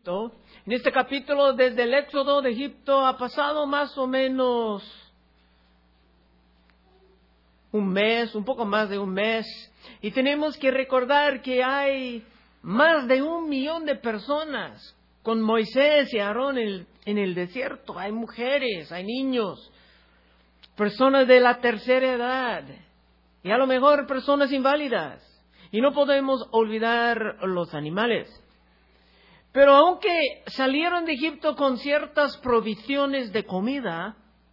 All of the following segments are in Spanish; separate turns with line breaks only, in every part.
Egipto. En este capítulo, desde el éxodo de Egipto, ha pasado más o menos un mes, un poco más de un mes. Y tenemos que recordar que hay más de 1 millón de personas con Moisés y Aarón en el desierto. Hay mujeres, hay niños, personas de la tercera edad y a lo mejor personas inválidas. Y no podemos olvidar los animales. Pero aunque salieron de Egipto con ciertas provisiones de comida,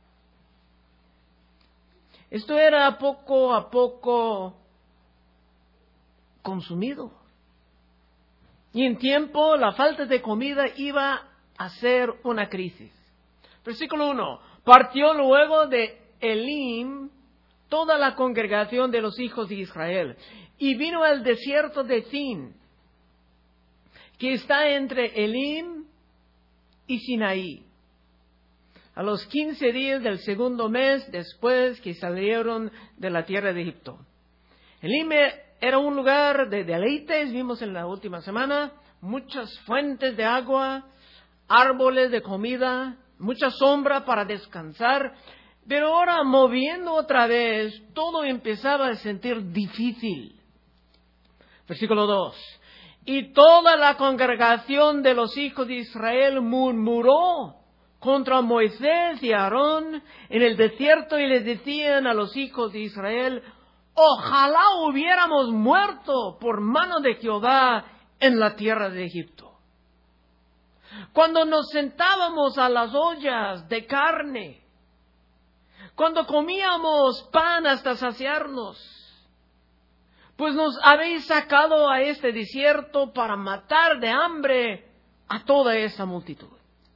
esto era poco a poco consumido. Y en tiempo la falta de comida iba a ser una crisis. Versículo 1. Partió luego de Elim toda la congregación de los hijos de Israel y vino al desierto de Zin, que está entre Elim y Sinaí, a los 15 días del segundo mes después que salieron de la tierra de Egipto. Elim era un lugar de deleites, vimos en la última semana, muchas fuentes de agua, árboles de comida, mucha sombra para descansar, pero ahora moviendo otra vez, todo empezaba a sentir difícil. Versículo 2. Y toda la congregación de los hijos de Israel murmuró contra Moisés y Aarón en el desierto y les decían a los hijos de Israel: ojalá hubiéramos muerto por mano de Jehová en la tierra de Egipto. Cuando nos sentábamos a las ollas de carne, cuando comíamos pan hasta saciarnos, pues nos habéis sacado a este desierto para matar de hambre a toda esa multitud.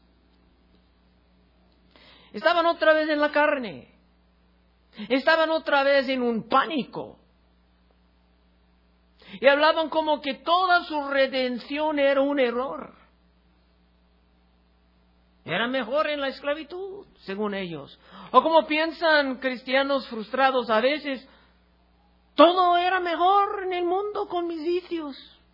Estaban otra vez en la carne. Estaban otra vez en un pánico. Y hablaban como que toda su redención era un error. Era mejor en la esclavitud, según ellos. O como piensan cristianos frustrados a veces: todo era mejor en el mundo con mis vicios.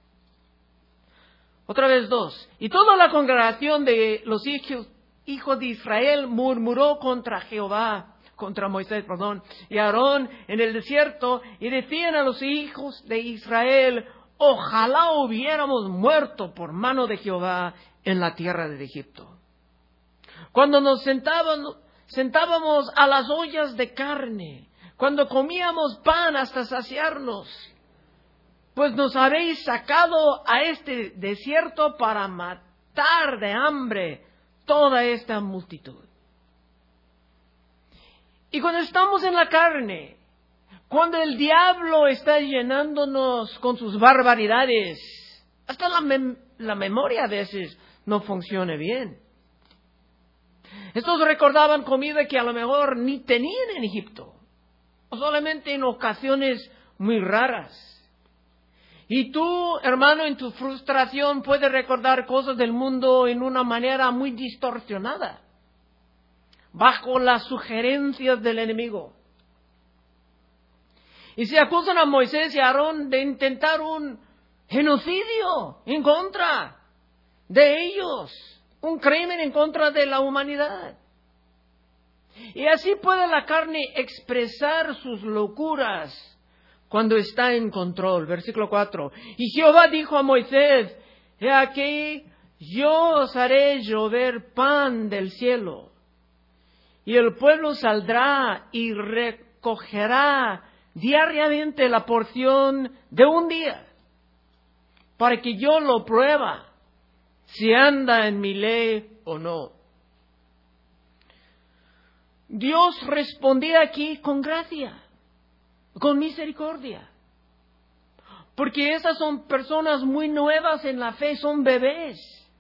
Otra vez 2. Y toda la congregación de los hijos de Israel murmuró contra Moisés, y Aarón en el desierto, y decían a los hijos de Israel: ojalá hubiéramos muerto por mano de Jehová en la tierra de Egipto. Cuando nos sentábamos a las ollas de carne, cuando comíamos pan hasta saciarnos, pues nos habéis sacado a este desierto para matar de hambre toda esta multitud. Y cuando estamos en la carne, cuando el diablo está llenándonos con sus barbaridades, hasta la memoria a veces no funciona bien. Estos recordaban comida que a lo mejor ni tenían en Egipto, o solamente en ocasiones muy raras. Y tú, hermano, en tu frustración puedes recordar cosas del mundo en una manera muy distorsionada, bajo las sugerencias del enemigo. Y se acusan a Moisés y a Aarón de intentar un genocidio en contra de ellos, un crimen en contra de la humanidad. Y así puede la carne expresar sus locuras cuando está en control. Versículo 4. Y Jehová dijo a Moisés: he aquí, yo os haré llover pan del cielo, y el pueblo saldrá y recogerá diariamente la porción de un día, para que yo lo pruebe si anda en mi ley o no. Dios respondía aquí con gracia, con misericordia, porque esas son personas muy nuevas en la fe, son bebés.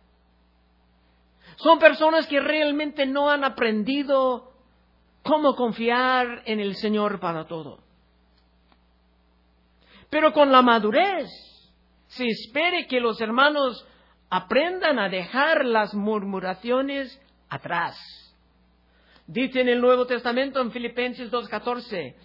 Son personas que realmente no han aprendido cómo confiar en el Señor para todo. Pero con la madurez se espera que los hermanos aprendan a dejar las murmuraciones atrás. Dice en el Nuevo Testamento, en Filipenses 2:14,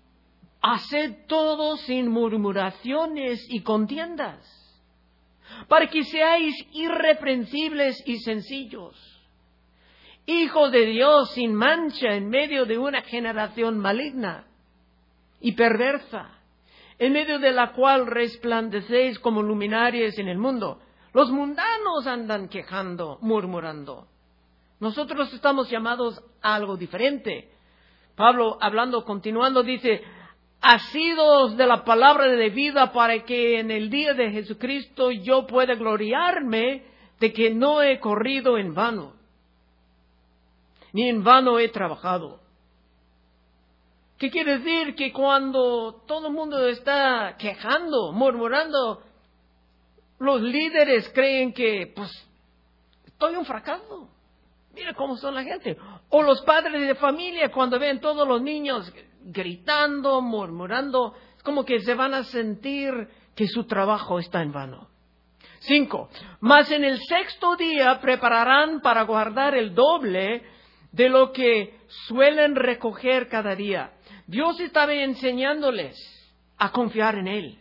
haced todo sin murmuraciones y contiendas, para que seáis irreprensibles y sencillos, hijos de Dios sin mancha en medio de una generación maligna y perversa, en medio de la cual resplandecéis como luminarias en el mundo. Los mundanos andan quejando, murmurando. Nosotros estamos llamados a algo diferente. Pablo, continuando, dice: asidos de la palabra de vida, para que en el día de Jesucristo yo pueda gloriarme de que no he corrido en vano, ni en vano he trabajado. ¿Qué quiere decir? Que cuando todo el mundo está quejando, murmurando, los líderes creen que, estoy un fracaso. Mira cómo son la gente. O los padres de familia, cuando ven todos los niños gritando, murmurando, es como que se van a sentir que su trabajo está en vano. 5. Mas en el sexto día prepararán para guardar el doble de lo que suelen recoger cada día. Dios estaba enseñándoles a confiar en Él.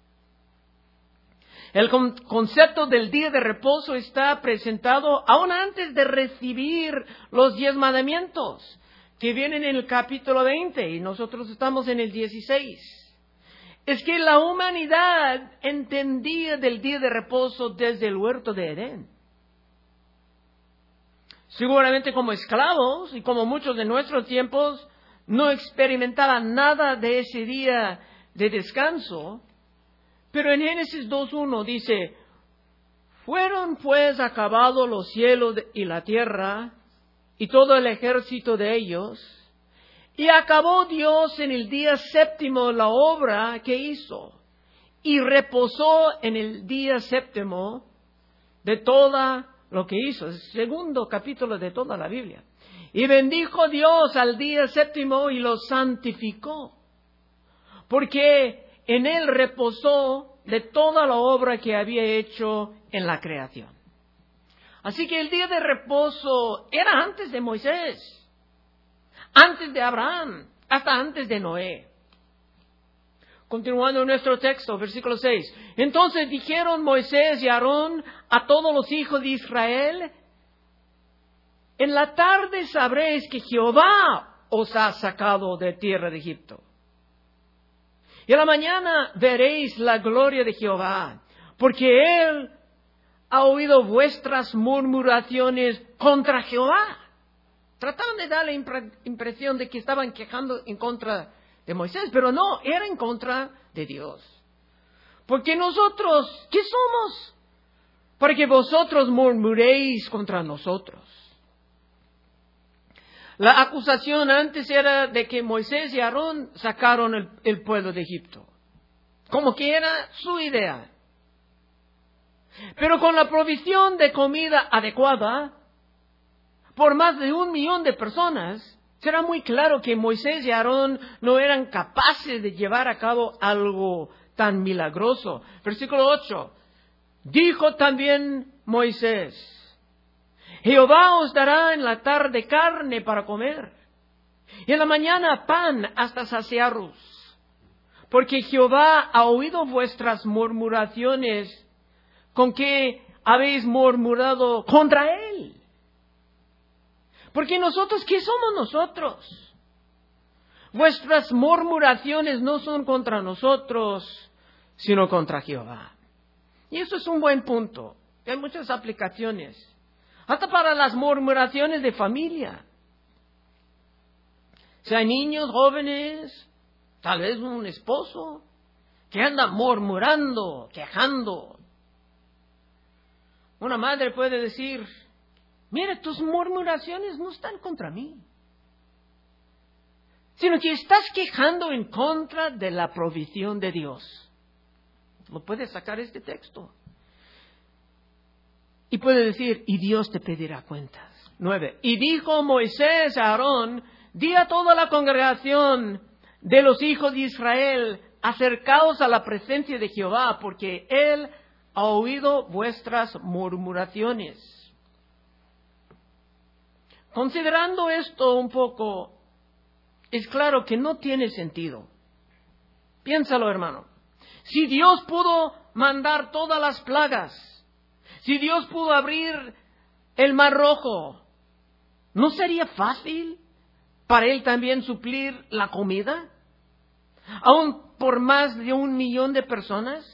El concepto del día de reposo está presentado aún antes de recibir los 10 mandamientos, que vienen en el capítulo 20 y nosotros estamos en el 16. Es que la humanidad entendía del día de reposo desde el huerto de Edén. Seguramente como esclavos y como muchos de nuestros tiempos no experimentaban nada de ese día de descanso. Pero en Génesis 2:1 dice: fueron pues acabados los cielos y la tierra y todo el ejército de ellos, y acabó Dios en el día séptimo la obra que hizo, y reposó en el día séptimo de todo lo que hizo. Es el segundo capítulo de toda la Biblia. Y bendijo Dios al día séptimo y lo santificó, porque en él reposó de toda la obra que había hecho en la creación. Así que el día de reposo era antes de Moisés, antes de Abraham, hasta antes de Noé. Continuando nuestro texto, versículo 6. Entonces dijeron Moisés y Aarón a todos los hijos de Israel: en la tarde sabréis que Jehová os ha sacado de tierra de Egipto. Y en la mañana veréis la gloria de Jehová, porque Él ha oído vuestras murmuraciones contra Jehová. Trataban de dar la impresión de que estaban quejando en contra de Moisés, pero no, era en contra de Dios. Porque nosotros, ¿qué somos? Para que vosotros murmuréis contra nosotros. La acusación antes era de que Moisés y Aarón sacaron el pueblo de Egipto, como que era su idea. Pero con la provisión de comida adecuada por más de 1 millón de personas, será muy claro que Moisés y Aarón no eran capaces de llevar a cabo algo tan milagroso. Versículo 8. Dijo también Moisés: Jehová os dará en la tarde carne para comer, y en la mañana pan hasta saciaros, porque Jehová ha oído vuestras murmuraciones con que habéis murmurado contra Él. Porque nosotros, ¿qué somos nosotros? Vuestras murmuraciones no son contra nosotros, sino contra Jehová. Y eso es un buen punto. Hay muchas aplicaciones. Hasta para las murmuraciones de familia. Si hay niños, jóvenes, tal vez un esposo, que anda murmurando, quejando. Una madre puede decir: mira, tus murmuraciones no están contra mí, sino que estás quejando en contra de la provisión de Dios. Lo puedes sacar este texto. Y puede decir: y Dios te pedirá cuentas. 9. Y dijo Moisés a Aarón: di a toda la congregación de los hijos de Israel: acercaos a la presencia de Jehová, porque Él ha oído vuestras murmuraciones. Considerando esto un poco, es claro que no tiene sentido. Piénsalo, hermano. Si Dios pudo mandar todas las plagas Si Dios pudo abrir el Mar Rojo, ¿no sería fácil para Él también suplir la comida? Aún por más de 1 millón de personas.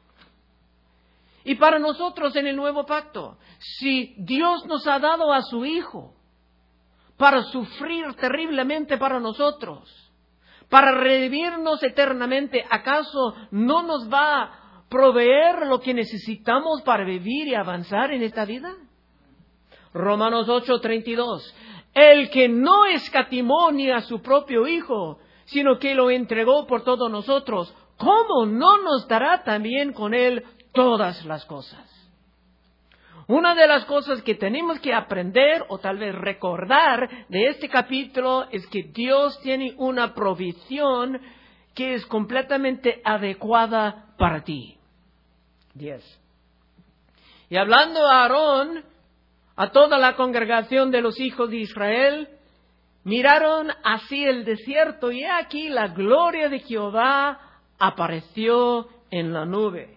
Y para nosotros en el nuevo pacto, si Dios nos ha dado a su Hijo para sufrir terriblemente para nosotros, para redimirnos eternamente, ¿acaso no nos va a proveer lo que necesitamos para vivir y avanzar en esta vida? Romanos 8:32. El que no escatimó ni a su propio Hijo, sino que lo entregó por todos nosotros, ¿cómo no nos dará también con Él todas las cosas? Una de las cosas que tenemos que aprender o tal vez recordar de este capítulo es que Dios tiene una provisión que es completamente adecuada para ti. 10. Y hablando a Aarón, a toda la congregación de los hijos de Israel, miraron hacia el desierto y he aquí la gloria de Jehová apareció en la nube.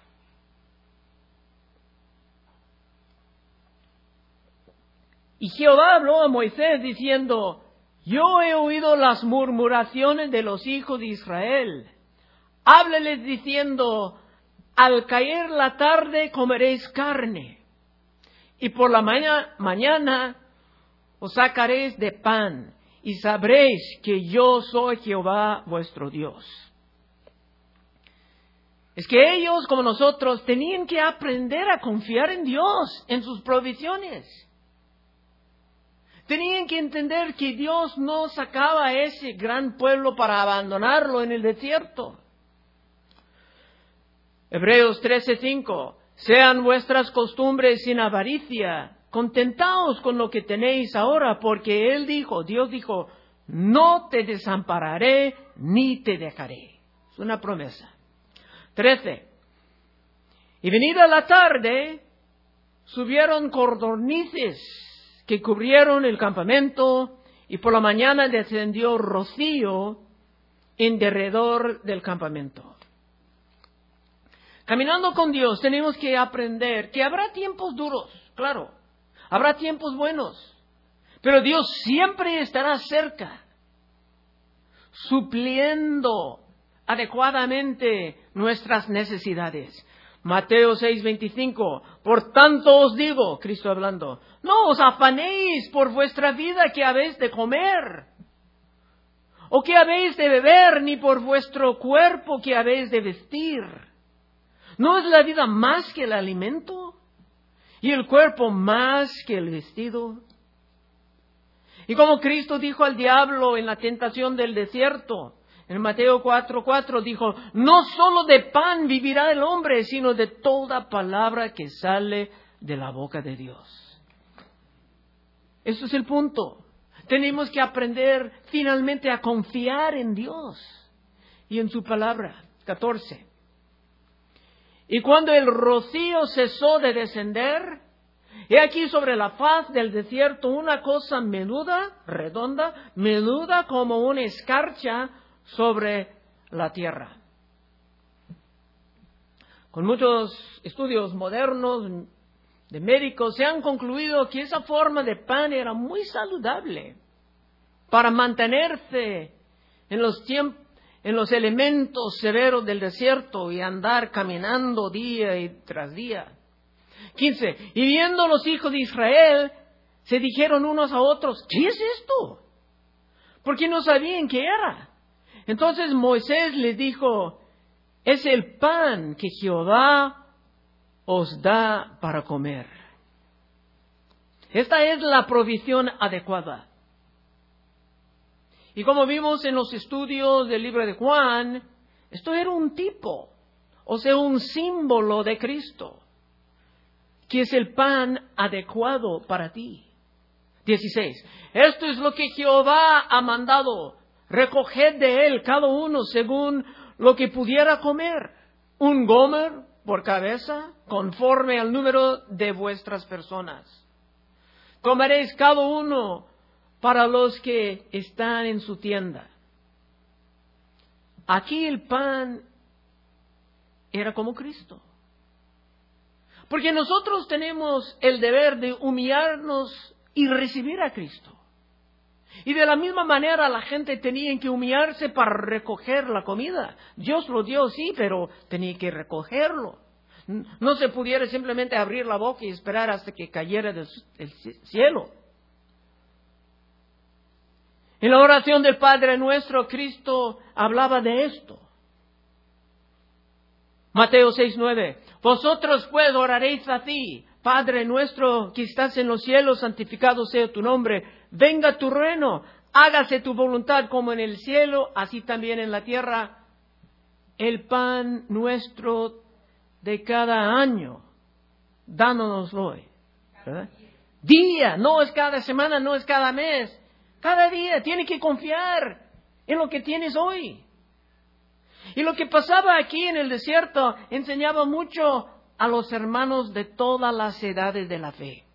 Y Jehová habló a Moisés diciendo, yo he oído las murmuraciones de los hijos de Israel. Hábleles diciendo, al caer la tarde comeréis carne, y por la mañana os sacaréis de pan, y sabréis que yo soy Jehová vuestro Dios. Es que ellos, como nosotros, tenían que aprender a confiar en Dios, en sus provisiones. Tenían que entender que Dios no sacaba a ese gran pueblo para abandonarlo en el desierto. Hebreos 13:5. Sean vuestras costumbres sin avaricia, contentaos con lo que tenéis ahora, porque Dios dijo, no te desampararé ni te dejaré. Es una promesa. 13. Y venida la tarde, subieron codornices que cubrieron el campamento, y por la mañana descendió rocío en derredor del campamento. Caminando con Dios tenemos que aprender que habrá tiempos duros, claro, habrá tiempos buenos, pero Dios siempre estará cerca, supliendo adecuadamente nuestras necesidades. Mateo 6:25, por tanto os digo, Cristo hablando, no os afanéis por vuestra vida que habéis de comer, o que habéis de beber, ni por vuestro cuerpo que habéis de vestir. ¿No es la vida más que el alimento? ¿Y el cuerpo más que el vestido? Y como Cristo dijo al diablo en la tentación del desierto, en Mateo 4:4 dijo, no solo de pan vivirá el hombre, sino de toda palabra que sale de la boca de Dios. Eso es el punto. Tenemos que aprender finalmente a confiar en Dios y en su palabra. 14. Y cuando el rocío cesó de descender, he aquí sobre la faz del desierto una cosa menuda, redonda, menuda como una escarcha sobre la tierra. Con muchos estudios modernos de médicos se han concluido que esa forma de pan era muy saludable para mantenerse en los elementos severos del desierto y andar caminando día y tras día. 15. Y viendo los hijos de Israel, se dijeron unos a otros, ¿qué es esto? Porque no sabían qué era. Entonces Moisés les dijo, es el pan que Jehová os da para comer. Esta es la provisión adecuada. Y como vimos en los estudios del libro de Juan, esto era un tipo, o sea, un símbolo de Cristo, que es el pan adecuado para ti. 16. Esto es lo que Jehová ha mandado, recoged de él cada uno según lo que pudiera comer, un gomer por cabeza, conforme al número de vuestras personas. Comeréis cada uno para los que están en su tienda. Aquí el pan era como Cristo. Porque nosotros tenemos el deber de humillarnos y recibir a Cristo. Y de la misma manera la gente tenía que humillarse para recoger la comida. Dios lo dio, sí, pero tenía que recogerlo. No se pudiera simplemente abrir la boca y esperar hasta que cayera del cielo. En la oración del Padre Nuestro, Cristo hablaba de esto. Mateo 6:9. Vosotros pues oraréis así: Padre nuestro que estás en los cielos, santificado sea tu nombre. Venga tu reino, hágase tu voluntad como en el cielo, así también en la tierra. El pan nuestro de cada año, dánoslo hoy. ¿Verdad? Día, no es cada semana, no es cada mes. Cada día tiene que confiar en lo que tienes hoy. Y lo que pasaba aquí en el desierto enseñaba mucho a los hermanos de todas las edades de la fe.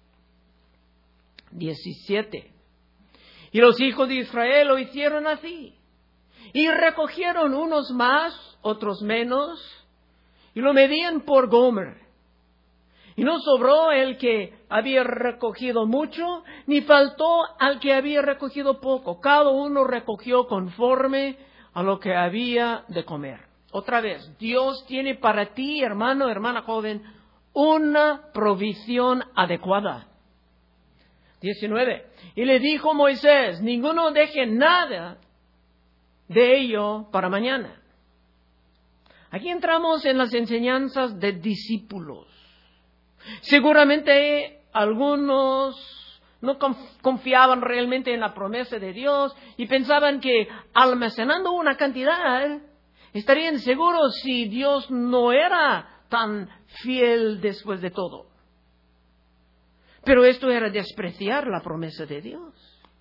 17. Y los hijos de Israel lo hicieron así. Y recogieron unos más, otros menos, y lo medían por gomer. Y no sobró el que había recogido mucho, ni faltó al que había recogido poco. Cada uno recogió conforme a lo que había de comer. Otra vez, Dios tiene para ti, hermano, hermana joven, una provisión adecuada. 19. Y le dijo Moisés: ninguno deje nada de ello para mañana. Aquí entramos en las enseñanzas de discípulos. Seguramente algunos no confiaban realmente en la promesa de Dios y pensaban que almacenando una cantidad estarían seguros si Dios no era tan fiel después de todo. Pero esto era despreciar la promesa de Dios.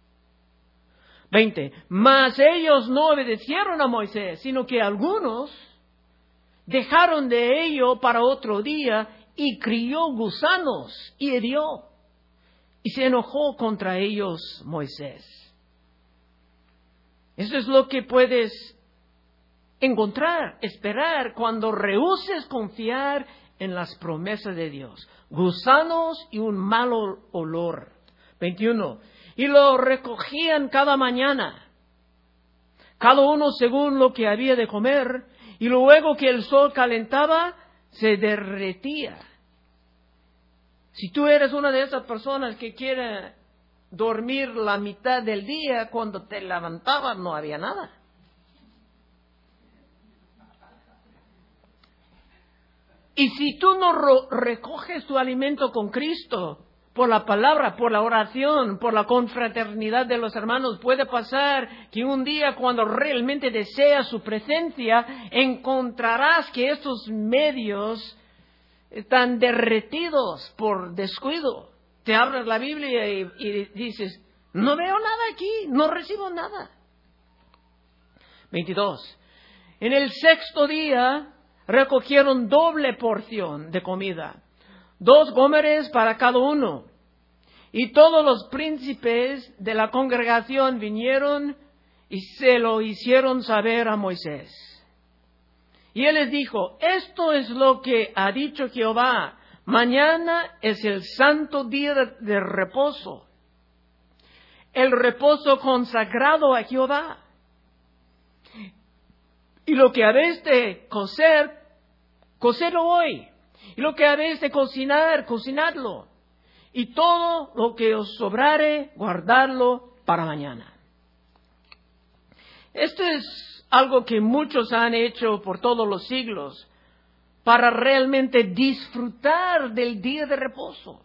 20. Mas ellos no obedecieron a Moisés, sino que algunos dejaron de ello para otro día y crió gusanos y hirió. Y se enojó contra ellos Moisés. Eso es lo que puedes encontrar, esperar cuando rehuses confiar en las promesas de Dios. Gusanos y un mal olor. 21. Y lo recogían cada mañana, cada uno según lo que había de comer, y luego que el sol calentaba, se derretía. Si tú eres una de esas personas que quiere dormir la mitad del día, cuando te levantabas no había nada. Y si tú no recoges tu alimento con Cristo, por la palabra, por la oración, por la confraternidad de los hermanos, puede pasar que un día cuando realmente deseas su presencia, encontrarás que estos medios están derretidos por descuido. Te abres la Biblia y dices: no veo nada aquí, no recibo nada. 22. En el sexto día recogieron doble porción de comida, 2 gómeres para cada uno. Y todos los príncipes de la congregación vinieron y se lo hicieron saber a Moisés. Y él les dijo: esto es lo que ha dicho Jehová: mañana es el santo día de reposo, el reposo consagrado a Jehová. Y lo que habéis de cocer, cocedlo hoy. Y lo que habéis de cocinar, cocinadlo. Y todo lo que os sobrare, guardadlo para mañana. Esto es algo que muchos han hecho por todos los siglos para realmente disfrutar del día de reposo.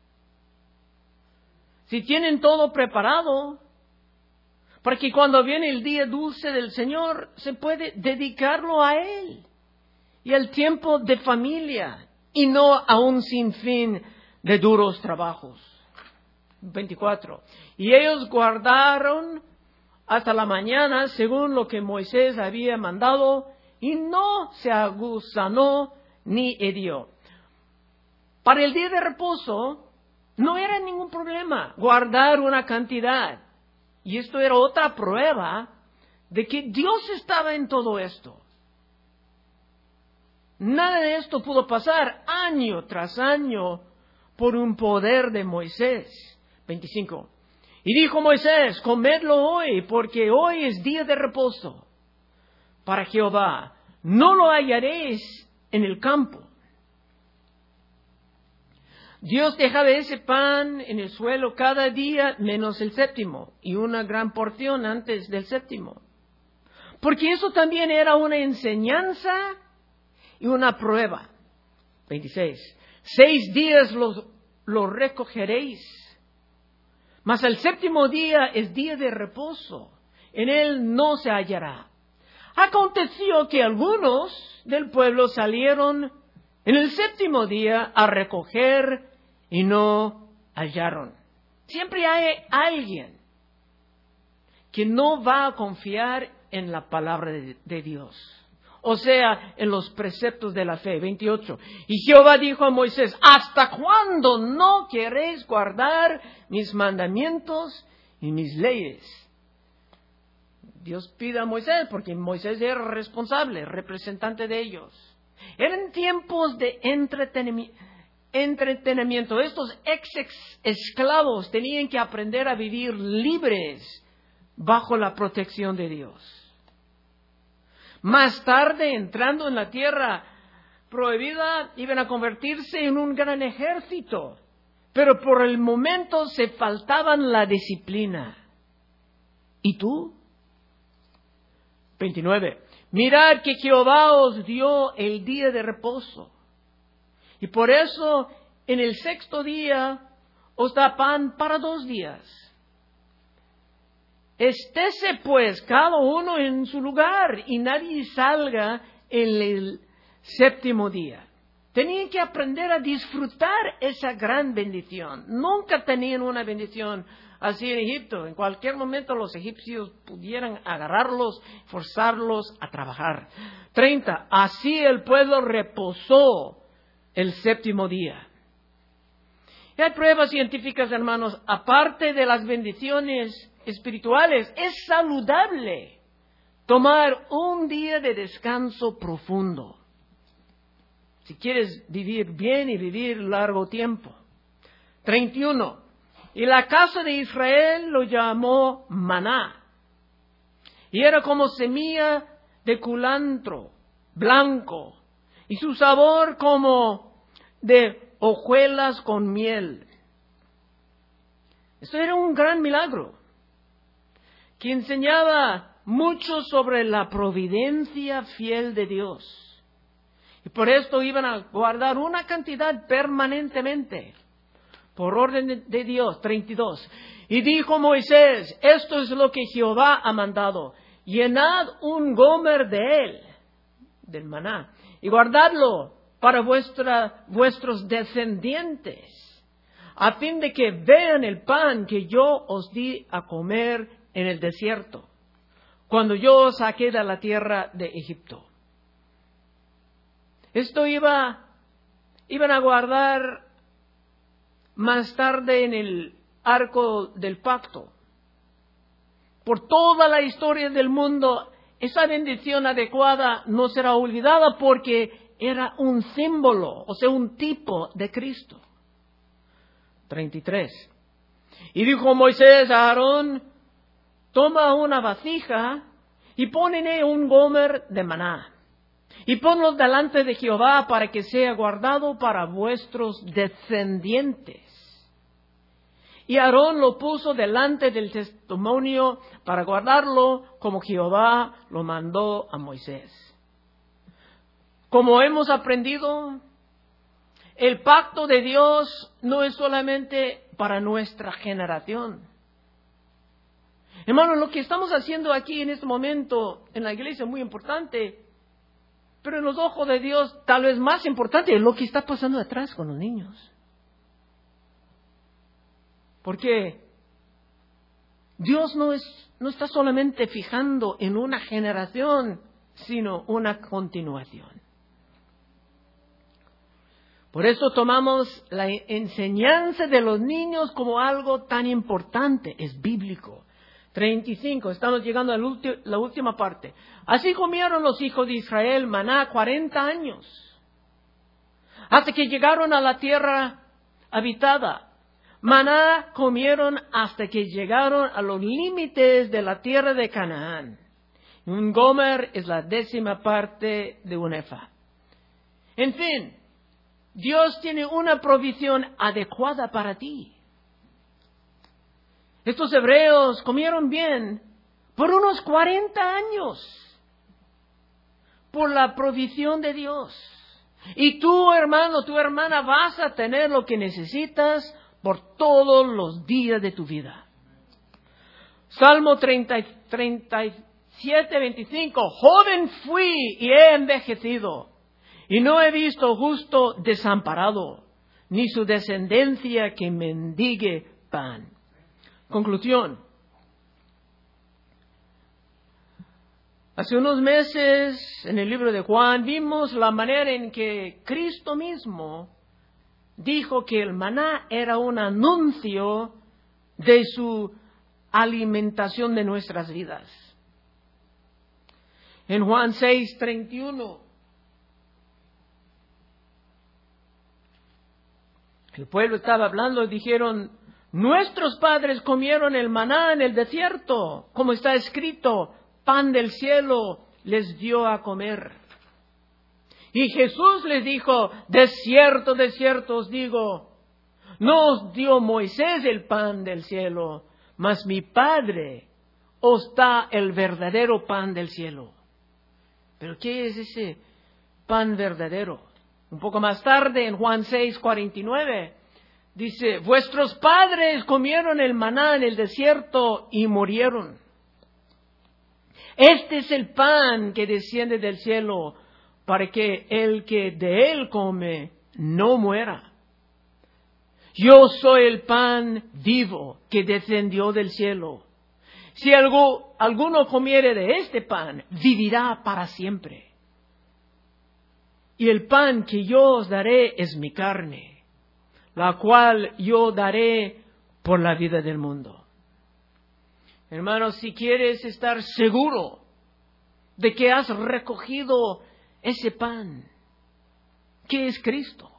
Si tienen todo preparado, para que cuando viene el día dulce del Señor, se puede dedicarlo a Él y al tiempo de familia, y no a un sinfín de duros trabajos. 24. Y ellos guardaron hasta la mañana según lo que Moisés había mandado, y no se agusanó ni hirió. Para el día de reposo no era ningún problema guardar una cantidad. Y esto era otra prueba de que Dios estaba en todo esto. Nada de esto pudo pasar año tras año por un poder de Moisés. 25. Y dijo Moisés, comedlo hoy, porque hoy es día de reposo para Jehová. No lo hallaréis en el campo. Dios dejaba ese pan en el suelo cada día menos el séptimo, y una gran porción antes del séptimo. Porque eso también era una enseñanza y una prueba. 26. 6 días lo recogeréis, mas el séptimo día es día de reposo, en él no se hallará. Aconteció que algunos del pueblo salieron en el séptimo día a recoger y no hallaron. Siempre hay alguien que no va a confiar en la palabra de Dios, o sea, en los preceptos de la fe. 28. Y Jehová dijo a Moisés, ¿hasta cuándo no queréis guardar mis mandamientos y mis leyes? Dios pide a Moisés, porque Moisés era responsable, representante de ellos. Eran tiempos de entretenimiento. Estos ex-esclavos tenían que aprender a vivir libres bajo la protección de Dios. Más tarde, entrando en la tierra prohibida, iban a convertirse en un gran ejército. Pero por el momento se faltaban la disciplina. ¿Y tú? 29. Mirad que Jehová os dio el día de reposo. Y por eso en el 6º día os da pan para 2 días. Estése pues cada uno en su lugar y nadie salga en el 7º día. Tenían que aprender a disfrutar esa gran bendición. Nunca tenían una bendición así en Egipto. En cualquier momento los egipcios pudieran agarrarlos, forzarlos a trabajar. 30. Así el pueblo reposó el 7º día. Y hay pruebas científicas, hermanos, aparte de las bendiciones espirituales, es saludable tomar un día de descanso profundo, si quieres vivir bien y vivir largo tiempo. 31. Y la casa de Israel lo llamó maná, y era como semilla de culantro blanco, y su sabor como de hojuelas con miel. Esto era un gran milagro que enseñaba mucho sobre la providencia fiel de Dios. Y por esto iban a guardar una cantidad permanentemente, por orden de Dios. 32. Y dijo Moisés, esto es lo que Jehová ha mandado, llenad un gomer de él, del maná, y guardadlo para vuestros descendientes, a fin de que vean el pan que yo os di a comer en el desierto, cuando yo os saqué de la tierra de Egipto. Esto iban a guardar más tarde en el arco del pacto. Por toda la historia del mundo, esa bendición adecuada no será olvidada porque era un símbolo, o sea, un tipo de Cristo. 33. Y dijo Moisés a Aarón, toma una vasija y pon en ella un gomer de maná, y ponlo delante de Jehová para que sea guardado para vuestros descendientes. Y Aarón lo puso delante del testimonio para guardarlo como Jehová lo mandó a Moisés. Como hemos aprendido, el pacto de Dios no es solamente para nuestra generación. Hermanos, lo que estamos haciendo aquí en este momento en la iglesia es muy importante, pero en los ojos de Dios tal vez más importante es lo que está pasando atrás con los niños. Porque Dios no está solamente fijando en una generación, sino una continuación. Por eso tomamos la enseñanza de los niños como algo tan importante, es bíblico. 35, estamos llegando a la última parte. Así comieron los hijos de Israel maná 40 años, hasta que llegaron a la tierra habitada. Maná comieron hasta que llegaron a los límites de la tierra de Canaán. Un gomer es la 10ª parte de un efa. En fin, Dios tiene una provisión adecuada para ti. Estos hebreos comieron bien por unos 40 años, por la provisión de Dios. Y tú, hermano, tu hermana, vas a tener lo que necesitas por todos los días de tu vida. Salmo 37:25. Joven fui y he envejecido, y no he visto justo desamparado, ni su descendencia que mendigue pan. Conclusión. Hace unos meses, en el libro de Juan, vimos la manera en que Cristo mismo dijo que el maná era un anuncio de su alimentación de nuestras vidas. En Juan 6:31, el pueblo estaba hablando y dijeron: nuestros padres comieron el maná en el desierto, como está escrito, pan del cielo les dio a comer. Y Jesús les dijo: de cierto os digo, no os dio Moisés el pan del cielo, mas mi Padre os da el verdadero pan del cielo. ¿Pero qué es ese pan verdadero? Un poco más tarde, en Juan 6:49, dice: vuestros padres comieron el maná en el desierto y murieron. Este es el pan que desciende del cielo, para que el que de él come no muera. Yo soy el pan vivo que descendió del cielo. Si alguno comiere de este pan, vivirá para siempre. Y el pan que yo os daré es mi carne, la cual yo daré por la vida del mundo. Hermanos, si quieres estar seguro de que has recogido ese pan, que es Cristo,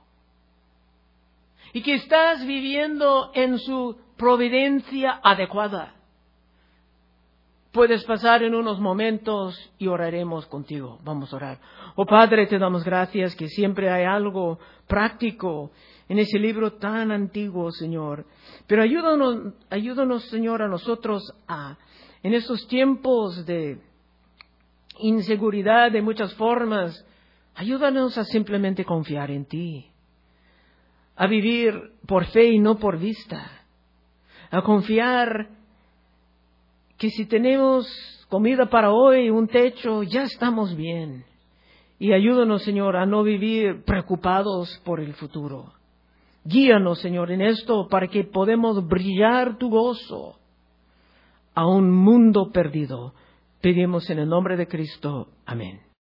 y que estás viviendo en su providencia adecuada, puedes pasar en unos momentos y oraremos contigo. Vamos a orar. Oh Padre, te damos gracias que siempre hay algo práctico en ese libro tan antiguo, Señor. Pero ayúdanos, Señor, a nosotros en estos tiempos de inseguridad de muchas formas, ayúdanos a simplemente confiar en ti, a vivir por fe y no por vista, a confiar que si tenemos comida para hoy, un techo, ya estamos bien. Y ayúdanos, Señor, a no vivir preocupados por el futuro. Guíanos, Señor, en esto para que podamos brillar tu gozo a un mundo perdido. Pedimos en el nombre de Cristo. Amén.